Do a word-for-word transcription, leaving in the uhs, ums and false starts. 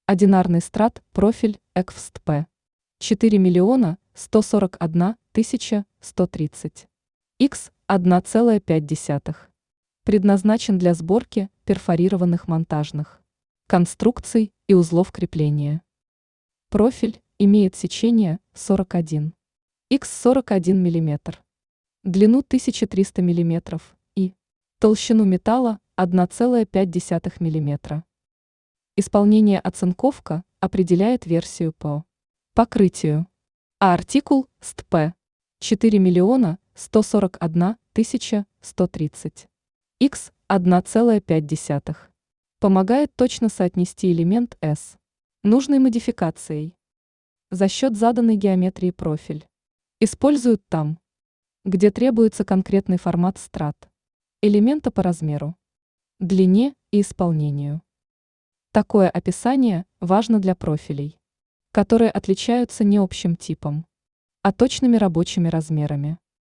Одинарный страт, профиль, ЭКФСТП. четыре миллиона сто сорок одна тысяча сто тридцать. Х одна целая пять десятых. Предназначен для сборки перфорированных монтажных конструкций и узлов крепления. Профиль имеет сечение сорок один. Х сорок один миллиметр. Длину тысяча триста миллиметров и толщину металла одна целая пять десятых миллиметра. Исполнение оцинковка определяет версию по покрытию. А артикул СТП четыре миллиона сто сорок одна тысяча сто тридцать. Х одна целая пять десятых. Помогает точно соотнести элемент S нужной модификацией за счет заданной геометрии профиль. Используют там, где требуется конкретный формат страт, элемента по размеру, длине и исполнению. Такое описание важно для профилей, которые отличаются не общим типом, а точными рабочими размерами.